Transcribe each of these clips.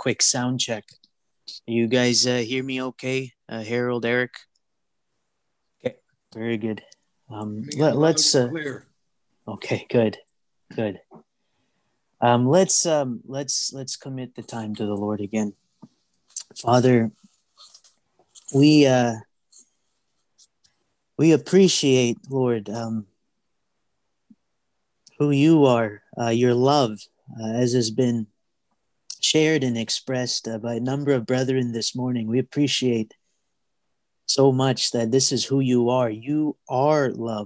quick sound check. You guys hear me okay? Harold, Eric? Okay, very good. Let's. Clear. Okay, good, good. Let's commit the time to the Lord again. Father, we we appreciate, Lord, who you are, your love, as has been shared and expressed by a number of brethren this morning. We appreciate so much that this is who you are. You are love.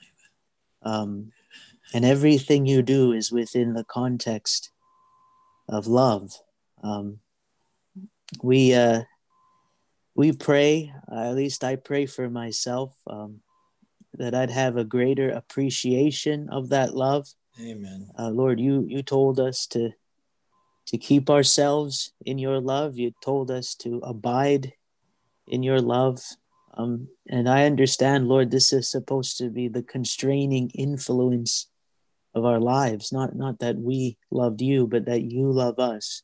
And everything you do is within the context of love. Um, we we pray, at least I pray for myself, that I'd have a greater appreciation of that love. Amen. Lord, you told us to keep ourselves in your love. You told us to abide in your love. And I understand, Lord, this is supposed to be the constraining influence of our lives, not that we loved you, but that you love us.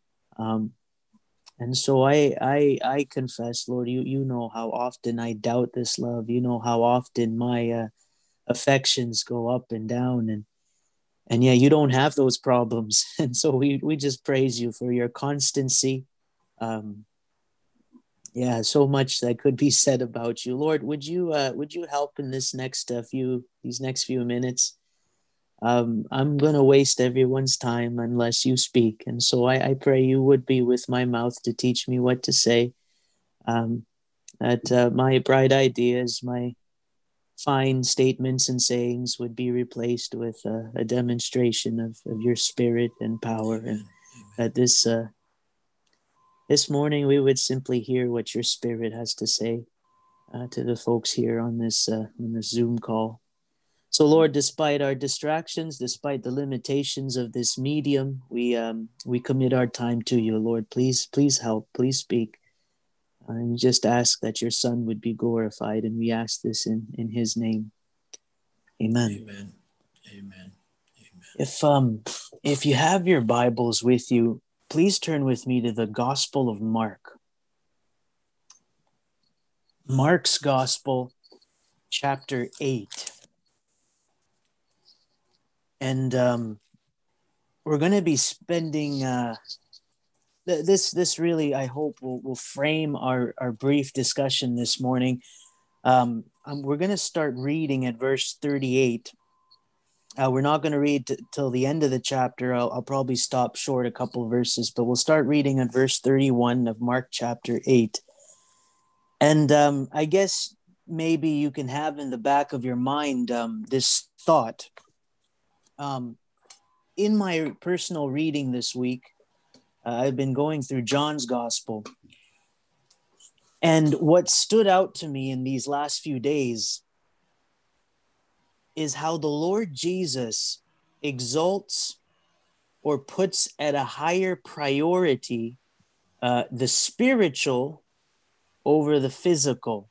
And so I confess, Lord, you know how often I doubt this love. You know how often my affections go up and down, and yeah, you don't have those problems. And so we just praise you for your constancy. Um, yeah, so much that could be said about you, Lord. Would you help in this next these next few minutes? I'm going to waste everyone's time unless you speak. And so I pray you would be with my mouth to teach me what to say, that my bright ideas, my fine statements and sayings would be replaced with a demonstration of your spirit and power. Amen. And Amen. that this morning we would simply hear what your spirit has to say to the folks here on this Zoom call. So, Lord, despite our distractions, despite the limitations of this medium, we commit our time to you, Lord. Please help. Please speak. And just ask that your Son would be glorified, and we ask this in His name. Amen. Amen. Amen. If you have your Bibles with you, please turn with me to the Gospel of Mark. Mark's Gospel, chapter 8. And we're going to be spending this really, I hope, will frame our brief discussion this morning. We're going to start reading at verse 38. We're not going to read till the end of the chapter. I'll probably stop short a couple verses, but we'll start reading at verse 31 of Mark chapter 8. And I guess maybe you can have in the back of your mind this thought. In my personal reading this week, I've been going through John's Gospel. And what stood out to me in these last few days is how the Lord Jesus exalts or puts at a higher priority the spiritual over the physical.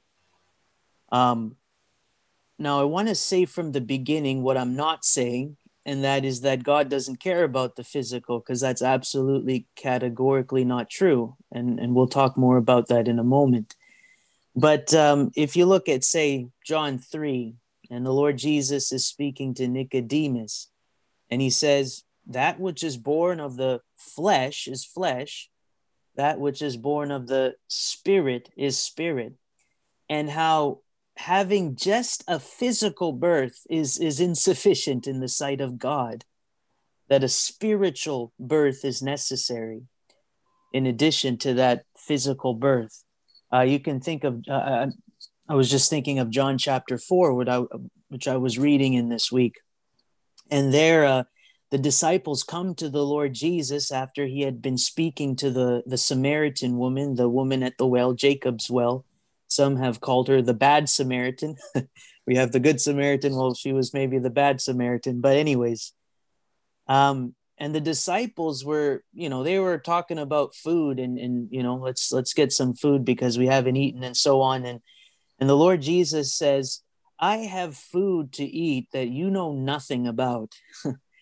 Now, I want to say from the beginning what I'm not saying, and that is that God doesn't care about the physical, because that's absolutely categorically not true. And we'll talk more about that in a moment. But if you look at, say, John 3, and the Lord Jesus is speaking to Nicodemus, and he says, that which is born of the flesh is flesh, that which is born of the spirit is spirit. And how having just a physical birth is insufficient in the sight of God, that a spiritual birth is necessary in addition to that physical birth. You can think of, I was just thinking of John chapter 4, which I was reading in this week. And there, the disciples come to the Lord Jesus after he had been speaking to the Samaritan woman, the woman at the well, Jacob's well. Some have called her the bad Samaritan. We have the good Samaritan. Well, she was maybe the bad Samaritan. But anyways, and the disciples were, they were talking about food and let's get some food because we haven't eaten and so on. And the Lord Jesus says, I have food to eat that you know nothing about.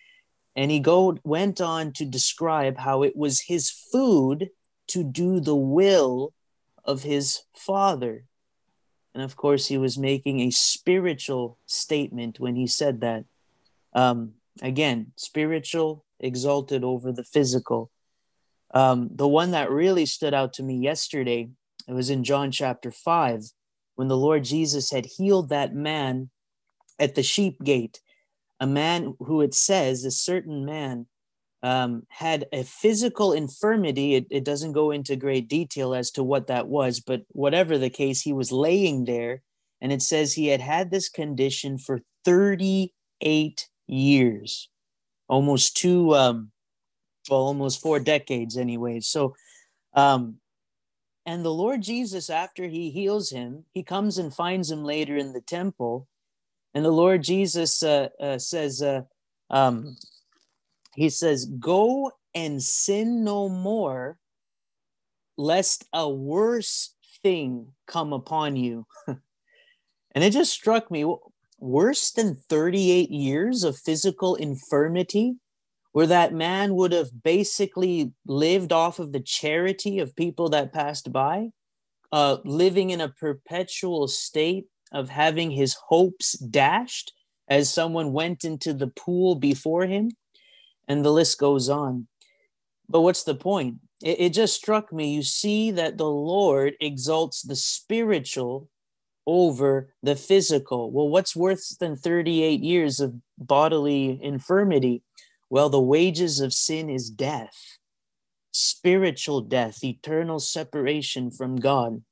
And he went on to describe how it was his food to do the will of his Father. And of course, he was making a spiritual statement when he said that. Again, spiritual exalted over the physical. The one that really stood out to me yesterday, it was in John chapter 5, when the Lord Jesus had healed that man at the sheep gate, a man who it says, a certain man, had a physical infirmity. It doesn't go into great detail as to what that was, but whatever the case, he was laying there, and it says he had this condition for 38 years, almost almost 4 decades, anyways. So, and the Lord Jesus, after he heals him, he comes and finds him later in the temple, and the Lord Jesus says, he says, "Go and sin no more, lest a worse thing come upon you." And it just struck me, worse than 38 years of physical infirmity, where that man would have basically lived off of the charity of people that passed by, living in a perpetual state of having his hopes dashed as someone went into the pool before him, and the list goes on. But what's the point? It just struck me. You see that the Lord exalts the spiritual over the physical. Well, what's worse than 38 years of bodily infirmity? Well, the wages of sin is death, spiritual death, eternal separation from God.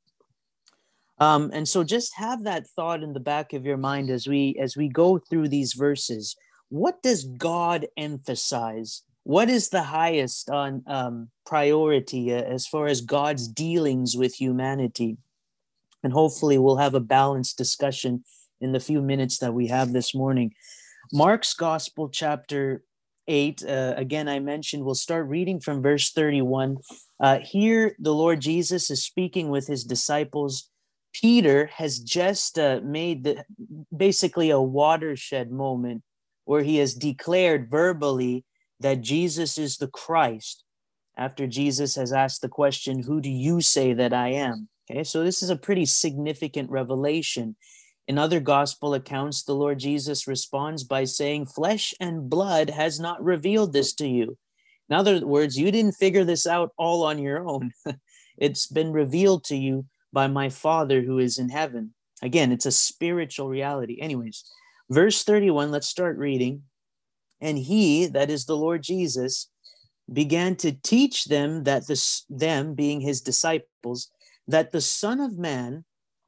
And so just have that thought in the back of your mind as we go through these verses. What does God emphasize? What is the highest on priority as far as God's dealings with humanity? And hopefully we'll have a balanced discussion in the few minutes that we have this morning. Mark's Gospel, chapter 8, again, I mentioned, we'll start reading from verse 31. Here, the Lord Jesus is speaking with his disciples. Peter has just made basically a watershed moment where he has declared verbally that Jesus is the Christ, after Jesus has asked the question, "Who do you say that I am?" Okay, so this is a pretty significant revelation. In other gospel accounts, the Lord Jesus responds by saying, "Flesh and blood has not revealed this to you." In other words, you didn't figure this out all on your own. It's been revealed to you by my Father who is in heaven. Again, it's a spiritual reality. Anyways, verse 31, let's start reading. "And he," that is the Lord Jesus, "began to teach them that them being his disciples, that the Son of Man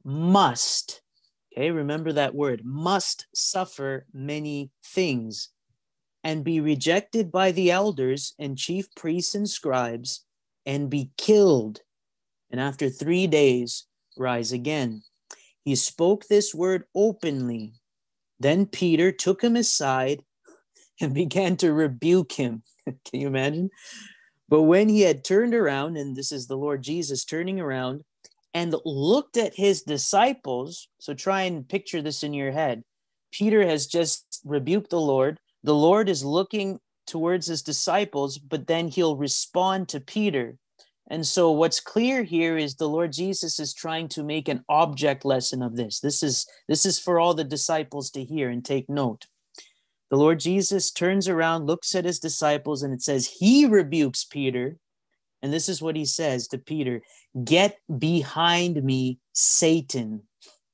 must," okay, remember that word, "must suffer many things, and be rejected by the elders and chief priests and scribes, and be killed, and after 3 days rise again." He spoke this word openly. Then Peter took him aside and began to rebuke him. Can you imagine? But when he had turned around, and this is the Lord Jesus turning around, and looked at his disciples, so try and picture this in your head. Peter has just rebuked the Lord. The Lord is looking towards his disciples, but then he'll respond to Peter. And so what's clear here is the Lord Jesus is trying to make an object lesson of this. This is for all the disciples to hear and take note. The Lord Jesus turns around, looks at his disciples, and it says he rebukes Peter. And this is what he says to Peter: "Get behind me, Satan,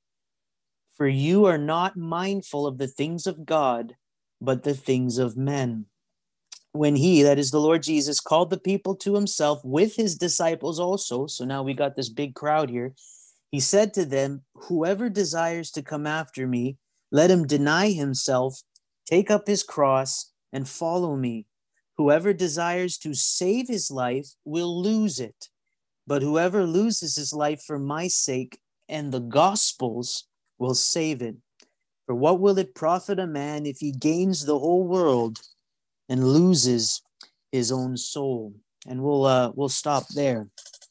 for you are not mindful of the things of God, but the things of men." When he, that is the Lord Jesus, called the people to himself with his disciples also, so now we got this big crowd here, he said to them, "Whoever desires to come after me, let him deny himself, take up his cross, and follow me. Whoever desires to save his life will lose it. But whoever loses his life for my sake and the gospel's will save it. For what will it profit a man if he gains the whole world and loses his own soul?" And we'll stop there.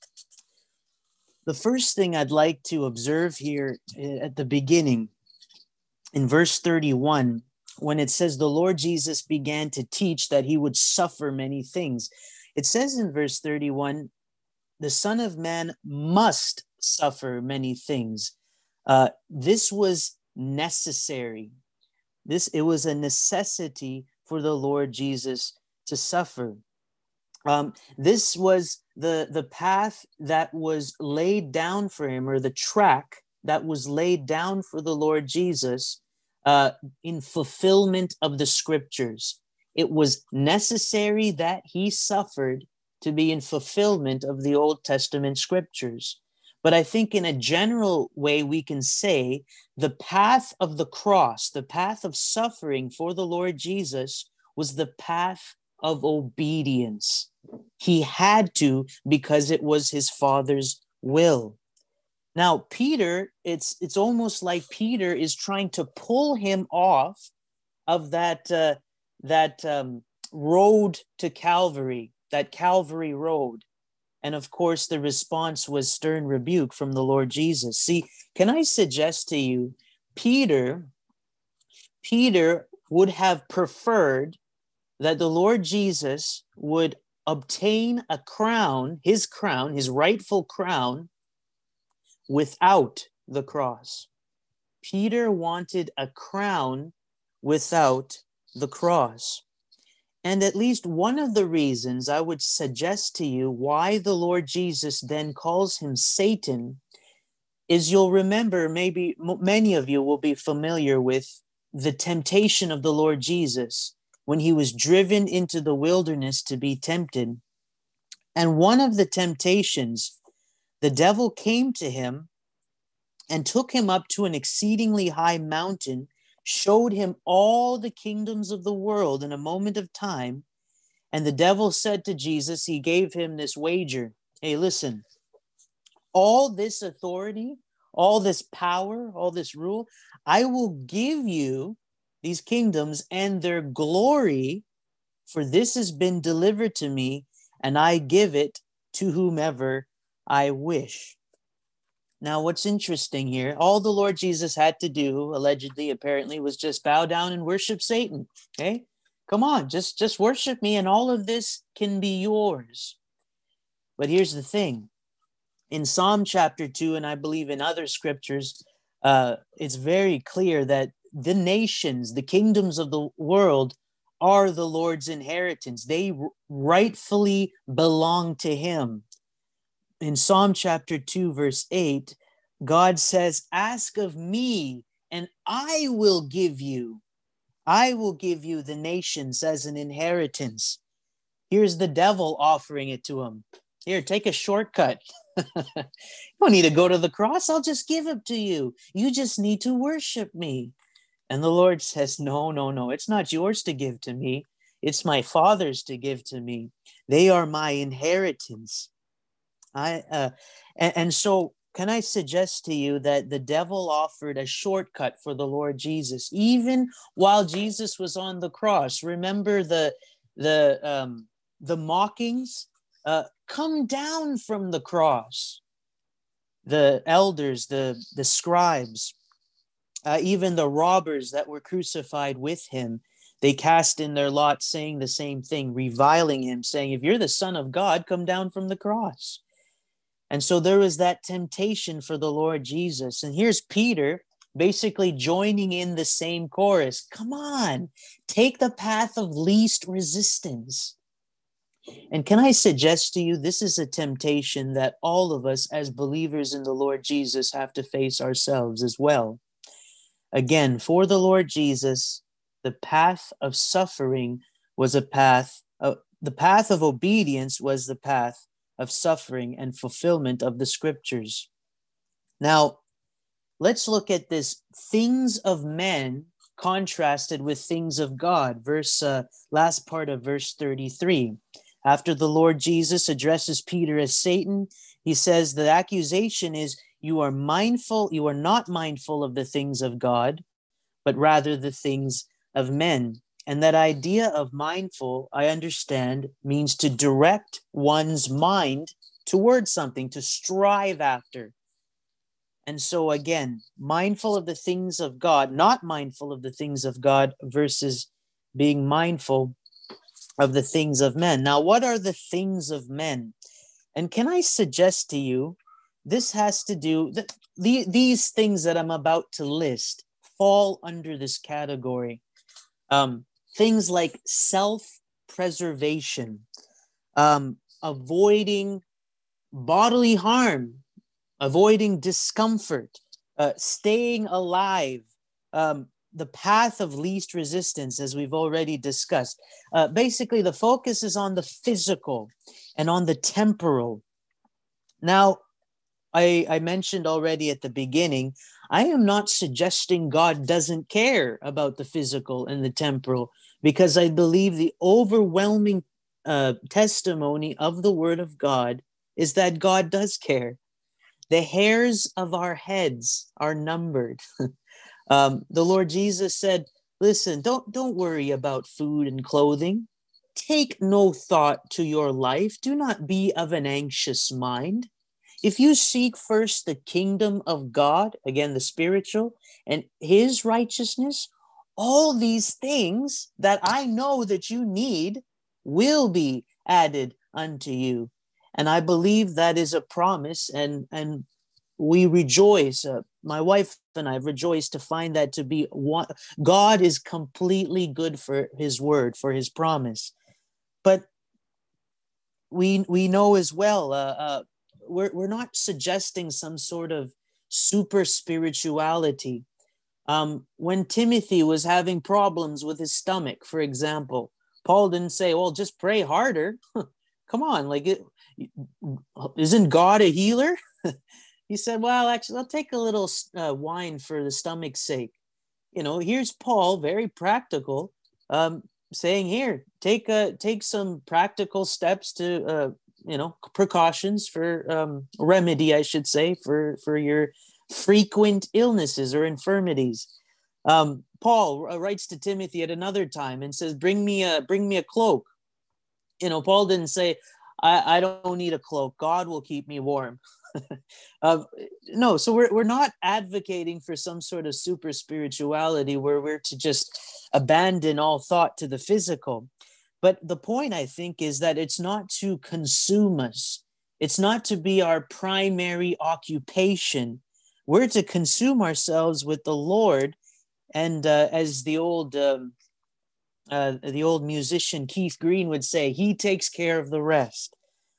The first thing I'd like to observe here at the beginning, in verse 31, when it says the Lord Jesus began to teach that he would suffer many things. It says in verse 31, the Son of Man must suffer many things. This was necessary. It was a necessity for the Lord Jesus to suffer. This was the path that was laid down for him, or the track that was laid down for the Lord Jesus in fulfillment of the scriptures. It was necessary that he suffered to be in fulfillment of the Old Testament scriptures. But I think in a general way, we can say the path of the cross, the path of suffering for the Lord Jesus, was the path of obedience. He had to, because it was his Father's will. Now, Peter, it's almost like Peter is trying to pull him off of that road to Calvary, that Calvary road. And of course, the response was stern rebuke from the Lord Jesus. See, can I suggest to you, Peter would have preferred that the Lord Jesus would obtain a crown, his rightful crown, without the cross. Peter wanted a crown without the cross. And at least one of the reasons I would suggest to you why the Lord Jesus then calls him Satan is, you'll remember, maybe many of you will be familiar with the temptation of the Lord Jesus when he was driven into the wilderness to be tempted. And one of the temptations, the devil came to him and took him up to an exceedingly high mountain, showed him all the kingdoms of the world in a moment of time. And the devil said to Jesus, he gave him this wager. Hey, listen, all this authority, all this power, all this rule, I will give you these kingdoms and their glory, for this has been delivered to me, and I give it to whomever I wish. Now, what's interesting here, all the Lord Jesus had to do, allegedly, apparently, was just bow down and worship Satan. Okay? Come on, just worship me, and all of this can be yours. But here's the thing. In Psalm chapter 2, and I believe in other scriptures, it's very clear that the nations, the kingdoms of the world, are the Lord's inheritance. They rightfully belong to him. In Psalm chapter 2, verse 8, God says, ask of me, and I will give you the nations as an inheritance. Here's the devil offering it to him. Here, take a shortcut. You don't need to go to the cross. I'll just give it to you. You just need to worship me. And the Lord says, no, it's not yours to give to me. It's my Father's to give to me. They are my inheritance. And so can I suggest to you that the devil offered a shortcut for the Lord Jesus, even while Jesus was on the cross? Remember the mockings? Come down from the cross. The elders, the scribes, even the robbers that were crucified with him, they cast in their lot saying the same thing, reviling him, saying, if you're the Son of God, come down from the cross. And so there was that temptation for the Lord Jesus. And here's Peter basically joining in the same chorus. Come on, take the path of least resistance. And can I suggest to you, this is a temptation that all of us as believers in the Lord Jesus have to face ourselves as well. Again, for the Lord Jesus, the path of suffering was the path of obedience was the path of suffering and fulfillment of the scriptures. Now, let's look at this things of men contrasted with things of God. Last part of verse 33. After the Lord Jesus addresses Peter as Satan, he says the accusation is, you are not mindful of the things of God, but rather the things of men. And that idea of mindful, I understand, means to direct one's mind towards something, to strive after. And so again, mindful of the things of God, not mindful of the things of God versus being mindful of the things of men. Now, what are the things of men? And can I suggest to you, this has to do, these things that I'm about to list fall under this category. Things like self-preservation, avoiding bodily harm, avoiding discomfort, staying alive, the path of least resistance, as we've already discussed. Basically, the focus is on the physical and on the temporal. Now, I mentioned already at the beginning, I am not suggesting God doesn't care about the physical and the temporal, because I believe the overwhelming testimony of the Word of God is that God does care. The hairs of our heads are numbered. The Lord Jesus said, listen, don't worry about food and clothing. Take no thought to your life. Do not be of an anxious mind. If you seek first the kingdom of God, again, the spiritual, and his righteousness, all these things that I know that you need will be added unto you. And I believe that is a promise, and we rejoice. My wife and I rejoice to find that to be what God is completely good for his word, for his promise. But we know as well, we're not suggesting some sort of super spirituality. When Timothy was having problems with his stomach, for example, Paul didn't say, well, just pray harder. Come on, isn't God a healer? He said, well, actually, I'll take a little wine for the stomach's sake. Here's Paul, very practical, saying, here, take some practical steps to, precautions for remedy, I should say, for your frequent illnesses or infirmities. Paul writes to Timothy at another time and says, bring me a cloak. Paul didn't say, I don't need a cloak. God will keep me warm. No, so we're not advocating for some sort of super spirituality where we're to just abandon all thought to the physical. But the point, I think, is that it's not to consume us. It's not to be our primary occupation. We're to consume ourselves with the Lord. And as the old musician Keith Green would say, he takes care of the rest.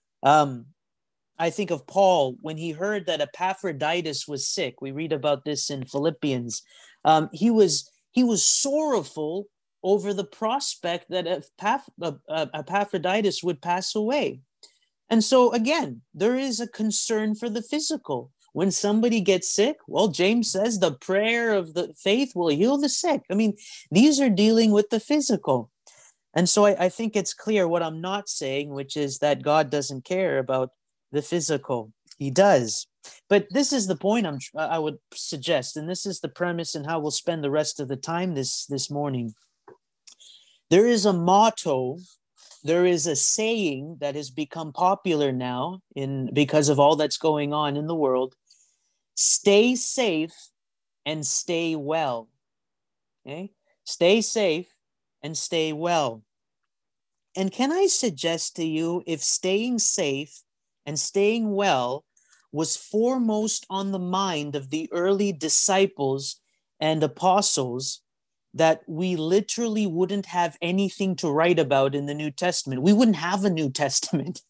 I think of Paul when he heard that Epaphroditus was sick. We read about this in Philippians. He was sorrowful over the prospect that Epaphroditus would pass away. And so again, there is a concern for the physical. When somebody gets sick, well, James says the prayer of the faith will heal the sick. I mean, these are dealing with the physical. And so I think it's clear what I'm not saying, which is that God doesn't care about the physical. He does. But this is the point I would suggest, and this is the premise and how we'll spend the rest of the time this morning. There is a motto, there is a saying that has become popular now because of all that's going on in the world. Stay safe and stay well. Okay? Stay safe and stay well. And can I suggest to you, if staying safe and staying well was foremost on the mind of the early disciples and apostles, that we literally wouldn't have anything to write about in the New Testament. We wouldn't have a New Testament.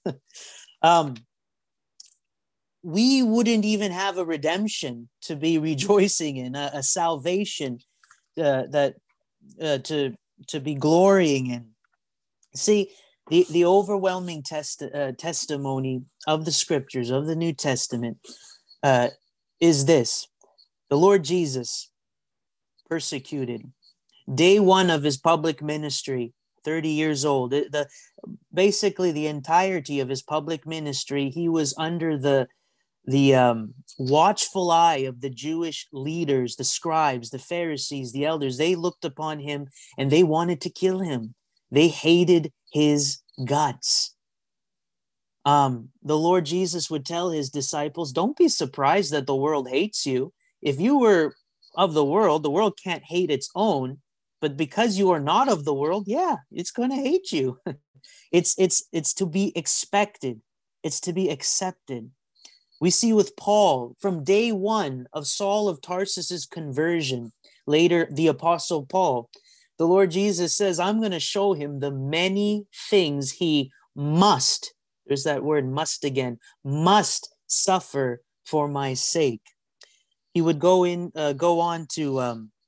We wouldn't even have a redemption to be rejoicing in, a salvation to be glorying in. See, the overwhelming testimony of the scriptures, of the New Testament, is this. The Lord Jesus, persecuted. Day one of his public ministry, 30 years old. Basically, the entirety of his public ministry, he was under the watchful eye of the Jewish leaders, the scribes, the Pharisees, the elders. They looked upon him and they wanted to kill him. They hated his guts. The Lord Jesus would tell his disciples, don't be surprised that the world hates you. If you were of the world can't hate its own, but because you are not of the world, yeah, it's going to hate you. It's to be expected. It's to be accepted. We see with Paul from day one of Saul of Tarsus's conversion, later the Apostle Paul, the Lord Jesus says, I'm going to show him the many things he must, there's that word must again, must suffer for my sake. He would go on to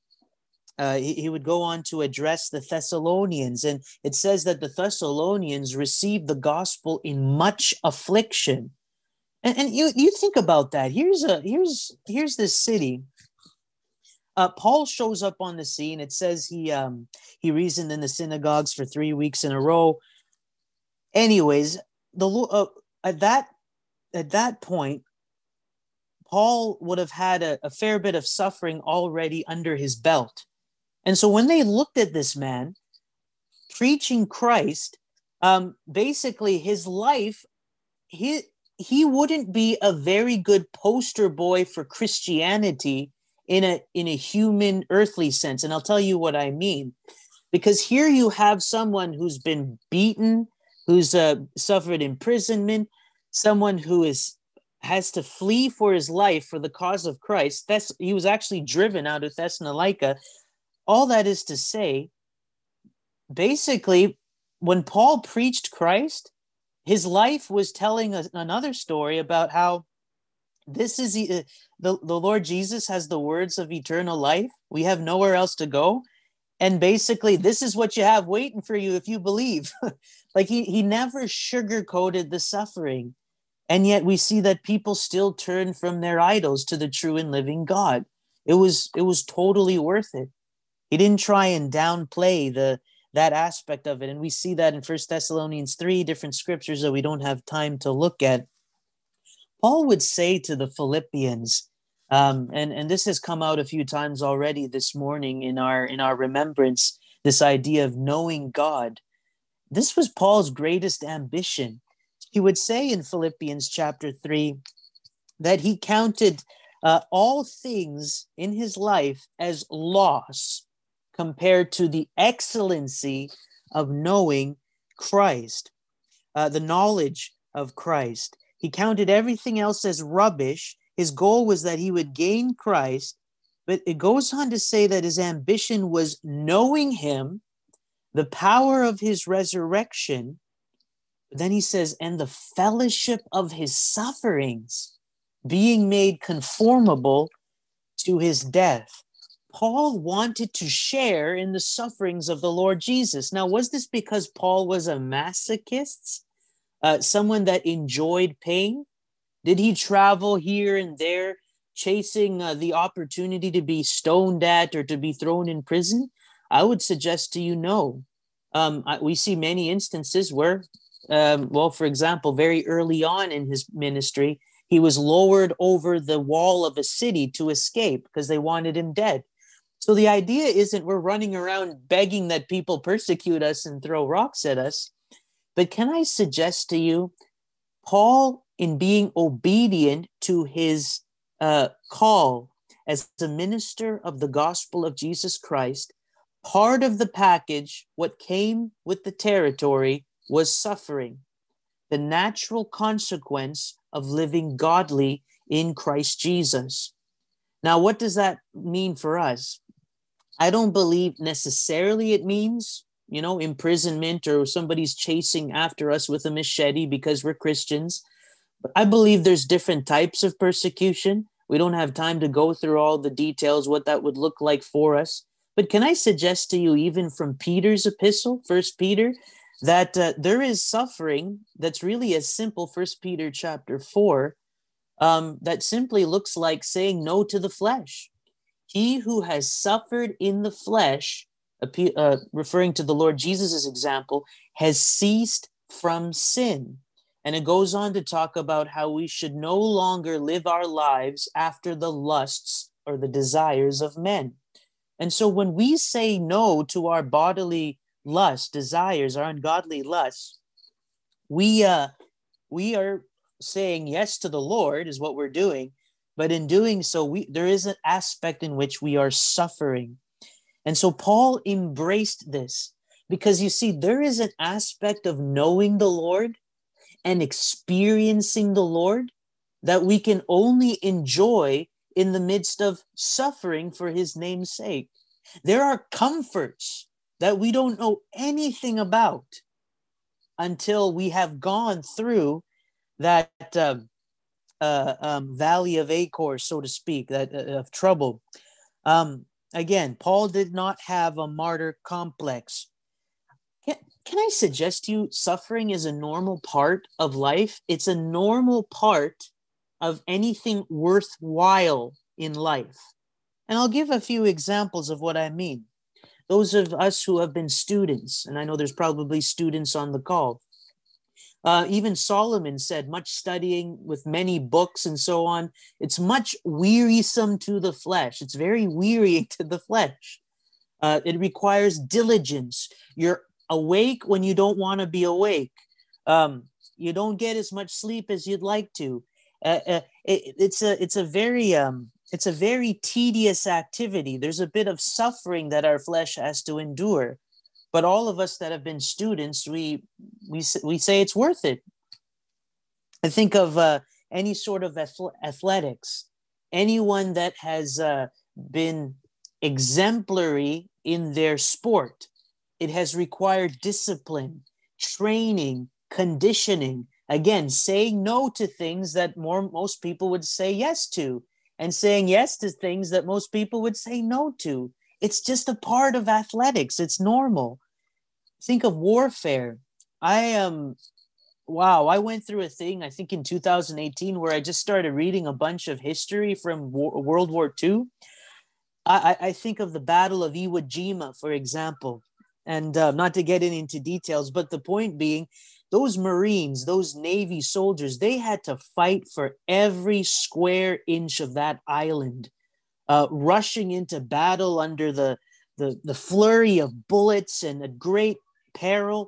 he would go on to address the Thessalonians, and it says that the Thessalonians received the gospel in much affliction. And you think about that. Here's this city. Paul shows up on the scene. It says he reasoned in the synagogues for 3 weeks in a row. Anyways, at that point, Paul would have had a fair bit of suffering already under his belt. And so when they looked at this man preaching Christ, basically his life, he wouldn't be a very good poster boy for Christianity in a human earthly sense. And I'll tell you what I mean. Because here you have someone who's been beaten, who's suffered imprisonment, someone who has to flee for his life for the cause of Christ. He was actually driven out of Thessalonica. All that is to say, basically, when Paul preached Christ, his life was telling another story about how this is the Lord Jesus has the words of eternal life. We have nowhere else to go. And basically, this is what you have waiting for you if you believe. Like he never sugarcoated the suffering. And yet we see that people still turn from their idols to the true and living God. It was totally worth it. He didn't try and downplay that aspect of it. And we see that in 1 Thessalonians 3, different scriptures that we don't have time to look at. Paul would say to the Philippians, and this has come out a few times already this morning in our remembrance, this idea of knowing God. This was Paul's greatest ambition. He would say in Philippians chapter 3 that he counted all things in his life as loss compared to the excellency of knowing Christ, the knowledge of Christ. He counted everything else as rubbish. His goal was that he would gain Christ, but it goes on to say that his ambition was knowing him, the power of his resurrection. Then he says, and the fellowship of his sufferings, being made conformable to his death. Paul wanted to share in the sufferings of the Lord Jesus. Now, was this because Paul was a masochist? Someone that enjoyed pain? Did he travel here and there chasing the opportunity to be stoned at or to be thrown in prison? I would suggest to you no. We see many instances where, for example, very early on in his ministry, he was lowered over the wall of a city to escape because they wanted him dead. So the idea isn't we're running around begging that people persecute us and throw rocks at us. But can I suggest to you, Paul, in being obedient to his call as a minister of the gospel of Jesus Christ, part of the package, what came with the territory, was suffering, the natural consequence of living godly in Christ Jesus. Now, what does that mean for us? I don't believe necessarily it means imprisonment or somebody's chasing after us with a machete because we're Christians. But I believe there's different types of persecution. We don't have time to go through all the details, what that would look like for us. But can I suggest to you, even from Peter's epistle, 1 Peter, that there is suffering that's really as simple, 1 Peter chapter 4, that simply looks like saying no to the flesh. He who has suffered in the flesh, referring to the Lord Jesus' example, has ceased from sin. And it goes on to talk about how we should no longer live our lives after the lusts or the desires of men. And so when we say no to our bodily lust, desires, our ungodly lusts, we we are saying yes to the Lord is what we're doing, but in doing so, there is an aspect in which we are suffering. And so Paul embraced this because you see, there is an aspect of knowing the Lord and experiencing the Lord that we can only enjoy in the midst of suffering for his name's sake. There are comforts that we don't know anything about until we have gone through that valley of Achor, so to speak, that of trouble. Again, Paul did not have a martyr complex. Can I suggest to you, suffering is a normal part of life. It's a normal part of anything worthwhile in life. And I'll give a few examples of what I mean. Those of us who have been students, and I know there's probably students on the call, even Solomon said, much studying with many books and so on, it's much wearisome to the flesh. It's very wearying to the flesh. It requires diligence. You're awake when you don't want to be awake. You don't get as much sleep as you'd like to. It's a very tedious activity. There's a bit of suffering that our flesh has to endure. But all of us that have been students, we say it's worth it. I think of any sort of athletics. Anyone that has been exemplary in their sport, it has required discipline, training, conditioning. Again, saying no to things that most people would say yes to, and saying yes to things that most people would say no to. It's just a part of athletics. It's normal. Think of warfare. I went through a thing, I think in 2018, where I just started reading a bunch of history from World War II. I think of the Battle of Iwo Jima, for example, and not to get into details, but the point being, those Marines, those Navy soldiers, they had to fight for every square inch of that island, rushing into battle under the flurry of bullets and a great peril.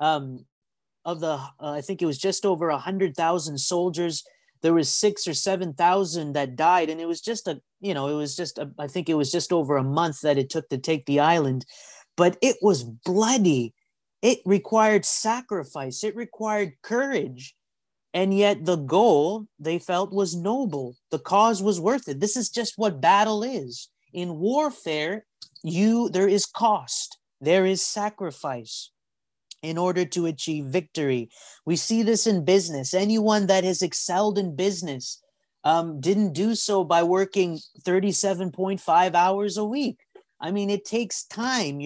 I think it was just over 100,000 soldiers. There was 6,000 or 7,000 that died, and it was just I think it was just over a month that it took to take the island, but it was bloody. It required sacrifice. It required courage. And yet the goal they felt was noble. The cause was worth it. This is just what battle is. In warfare, there is cost. There is sacrifice in order to achieve victory. We see this in business. Anyone that has excelled in business didn't do so by working 37.5 hours a week. I mean, it takes time.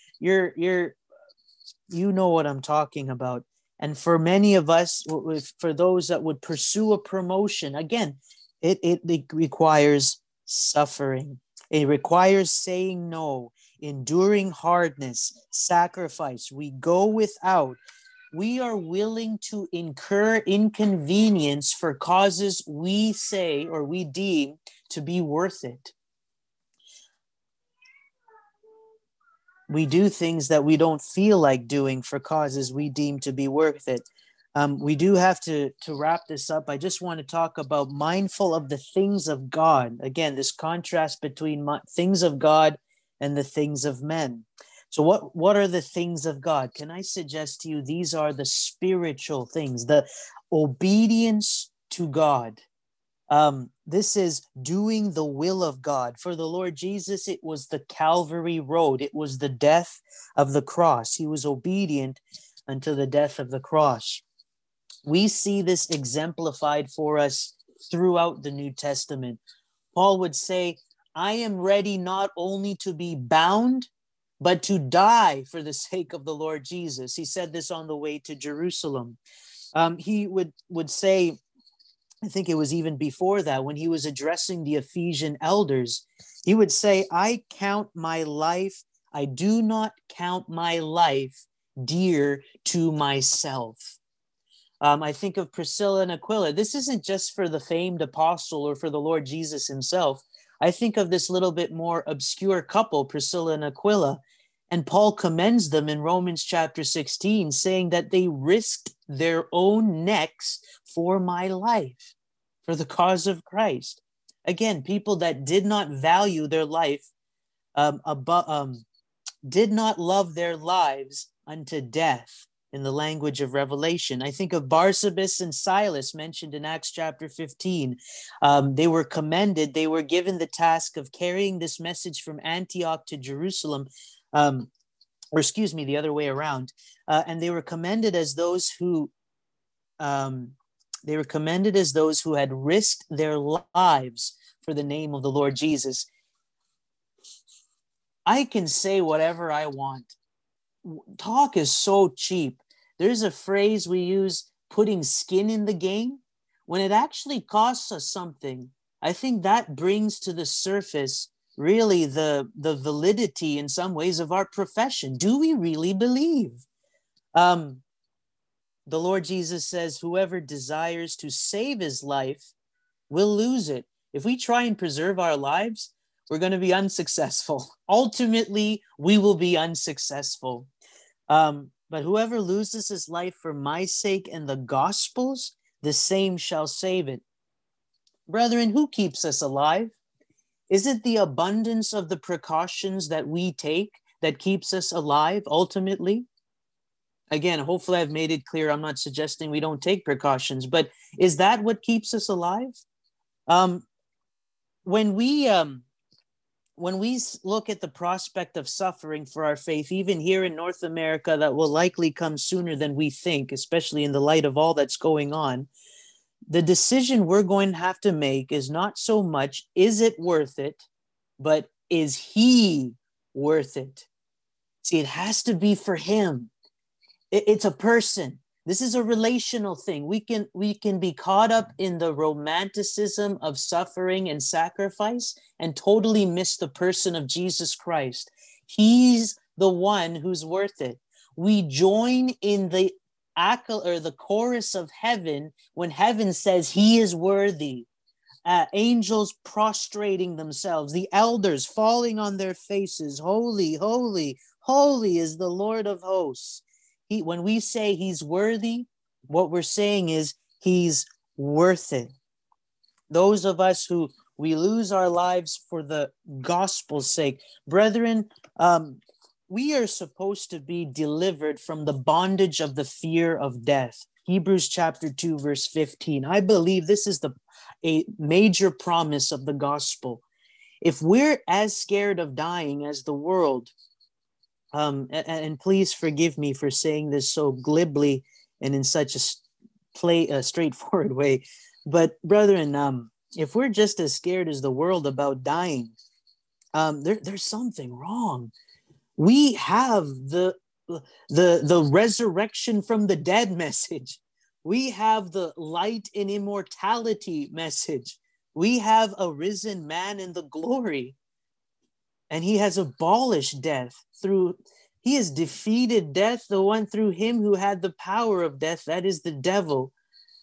You know what I'm talking about. And for many of us, for those that would pursue a promotion, again, it requires suffering. It requires saying no, enduring hardness, sacrifice. We go without. We are willing to incur inconvenience for causes we say or we deem to be worth it. We do things that we don't feel like doing for causes we deem to be worth it. We do have to wrap this up. I just want to talk about mindful of the things of God. Again, this contrast between things of God and the things of men. So what are the things of God? Can I suggest to you, these are the spiritual things, the obedience to God. This is doing the will of God. For the Lord Jesus, it was the Calvary road. It was the death of the cross. He was obedient unto the death of the cross. We see this exemplified for us throughout the New Testament. Paul would say, I am ready not only to be bound, but to die for the sake of the Lord Jesus. He said this on the way to Jerusalem. He would say, I think it was even before that, when he was addressing the Ephesian elders, he would say, I do not count my life dear to myself. I think of Priscilla and Aquila. This isn't just for the famed apostle or for the Lord Jesus himself. I think of this little bit more obscure couple, Priscilla and Aquila, And Paul commends them in Romans chapter 16, saying that they risked their own necks for my life, for the cause of Christ. Again, people that did not value their life, did not love their lives unto death, in the language of Revelation. I think of Barsabbas and Silas mentioned in Acts chapter 15. They were commended. They were given the task of carrying this message from Antioch to Jerusalem, or excuse me, the other way around. And they were commended as those who had risked their lives for the name of the Lord Jesus. I can say whatever I want. Talk is so cheap. There's a phrase we use, putting skin in the game, when it actually costs us something. I think that brings to the surface really the validity in some ways of our profession. Do we really believe? The Lord Jesus says, whoever desires to save his life will lose it. If we try and preserve our lives, we're going to be unsuccessful. Ultimately, we will be unsuccessful. But whoever loses his life for my sake and the gospel's, the same shall save it. Brethren, who keeps us alive? Is it the abundance of the precautions that we take that keeps us alive ultimately? Again, hopefully I've made it clear. I'm not suggesting we don't take precautions, but is that what keeps us alive? When we look at the prospect of suffering for our faith, even here in North America, that will likely come sooner than we think, especially in the light of all that's going on, the decision we're going to have to make is not so much, is it worth it, but is he worth it? See, it has to be for him. It's a person. This is a relational thing. We can be caught up in the romanticism of suffering and sacrifice and totally miss the person of Jesus Christ. He's the one who's worth it. We join in the the chorus of heaven when heaven says he is worthy. Angels prostrating themselves, the elders falling on their faces. Holy, holy, holy is the Lord of hosts. When we say he's worthy, what we're saying is he's worth it. Those of us who we lose our lives for the gospel's sake, brethren, we are supposed to be delivered from the bondage of the fear of death. Hebrews chapter 2, verse 15. I believe this is a major promise of the gospel. If we're as scared of dying as the world, and please forgive me for saying this so glibly and in such a straightforward way, but brethren, if we're just as scared as the world about dying, there's something wrong. We have the resurrection from the dead message. We have the light and immortality message. We have a risen man in the glory. And he has abolished death he has defeated death, the one through him who had the power of death, that is the devil.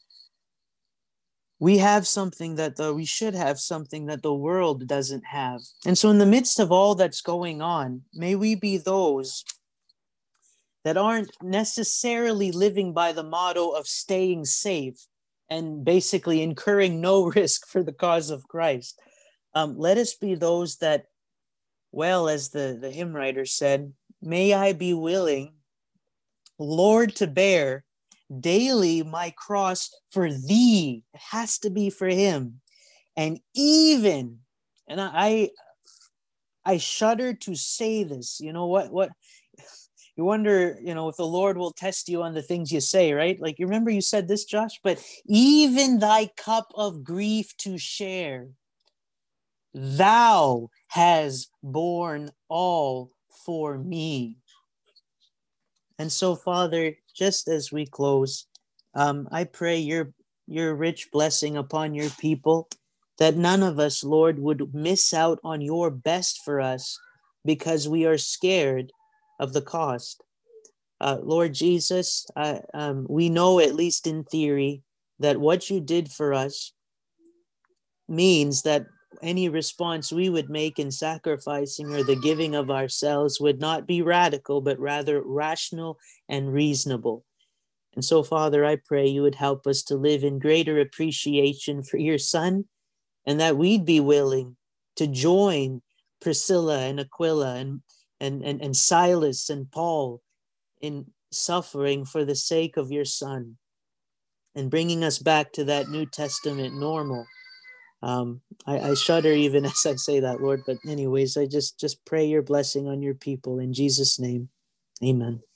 We have something we should have something that the world doesn't have. And so in the midst of all that's going on, may we be those that aren't necessarily living by the motto of staying safe and basically incurring no risk for the cause of Christ. Let us be those that, well, as the hymn writer said, may I be willing, Lord, to bear daily my cross for thee. It has to be for him. And even, and I shudder to say this, you know what you wonder, if the Lord will test you on the things you say, right? Like, you remember you said this, Josh, but even thy cup of grief to share, thou has borne all for me. And so, Father, just as we close, I pray your rich blessing upon your people, that none of us, Lord, would miss out on your best for us because we are scared of the cost. Lord Jesus, we know, at least in theory, that what you did for us means that any response we would make in sacrificing or the giving of ourselves would not be radical, but rather rational and reasonable. And so, Father, I pray you would help us to live in greater appreciation for your Son, and that we'd be willing to join Priscilla and Aquila and Silas and Paul in suffering for the sake of your Son and bringing us back to that New Testament normal. I shudder even as I say that, Lord. But anyways, I just pray your blessing on your people in Jesus' name. Amen.